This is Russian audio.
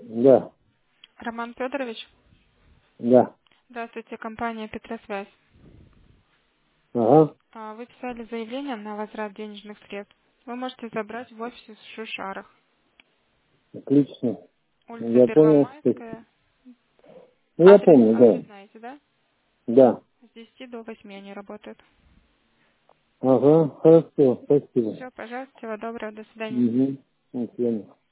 Да, Роман Федорович, да. здравствуйте, компания Петросвязь. Ага, Вы писали заявление на возврат денежных средств. Вы можете забрать в офисе в Шушарах. отлично. Улица Я понял, что... Первомайская. Ну, я Адрес, помню, адрес да. знаете, да? Да. С 10 до 8 они работают. Ага, хорошо, спасибо. Все, пожалуйста, всего доброго, до свидания. Угу. До свидания.